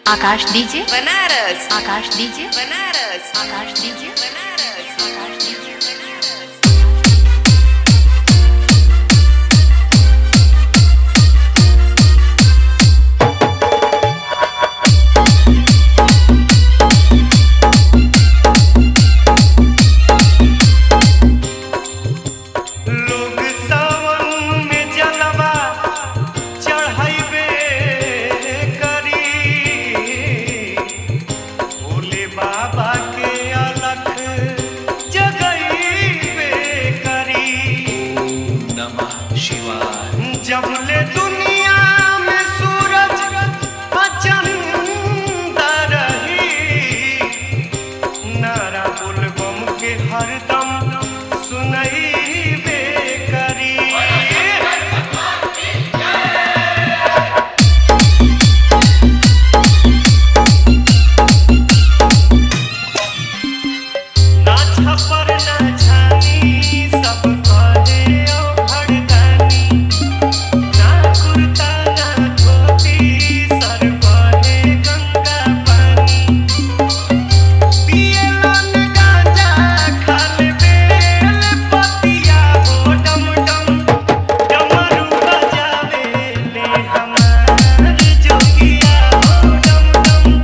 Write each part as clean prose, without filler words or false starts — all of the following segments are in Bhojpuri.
आकाश DJ Banaras, Akash DJ Banaras, Akash DJ Banaras, Akash DJ लोग सावन में जलवा चढ़ाइबे करी, भोले बाबा के अलख जगइबे करी। नमः शिवाय। जबले दुनिया में सूरज चंदा रही, नारा बुलबम के हरदम सुनइबे करी। ना छपर ना छानी सब कहे ओ भड़कानी, ना कुर्ता ना धोती सर कहे गंगा पानी। पिए लोन गांजा खाले बेल पतिया हो डम डम, डमरू बजावे ले हमार जोगिया हो डम डम।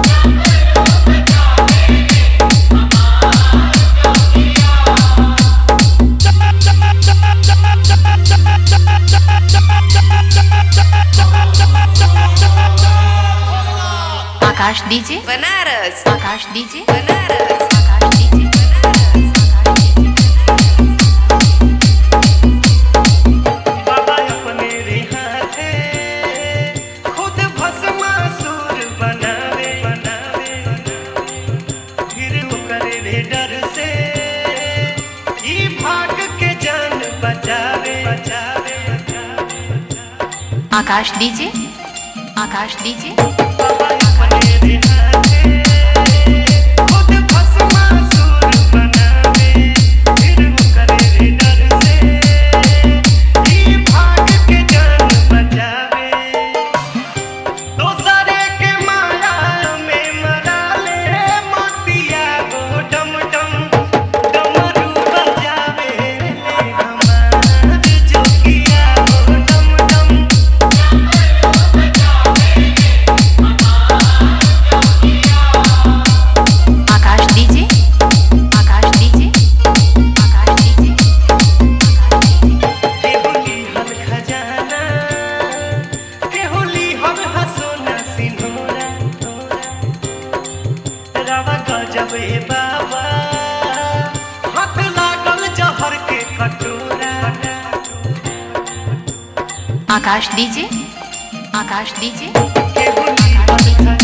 Akash DJ Banaras, Akash DJ Banaras, Akash DJ बाबा अपने रे हाथे खुद भस्मासुर बनावे, फिर ओकरे रे डर से ई भाग के जान बचावे। आकाश डीजे आकाश डीजे बाबा अपने रे हाथे खुद भस्मासुर बनावे, फिर ओकरे रे डर से ई भाग के जान बचावे। दोसरे के माया में मरा ले मोतिया गो डम डम, डमरू बजावे ले हमार जोगिया गो डम डम। Akash DJ Akash DJ Akash DJ केहुली हल खजाना, केहुली हल हसोना सिंहोरा, रावा गजब ए बाबा हाथ लागल जहर के कटोरा। आकाश डीजे आकाश डीजे केहुली हल खजाना,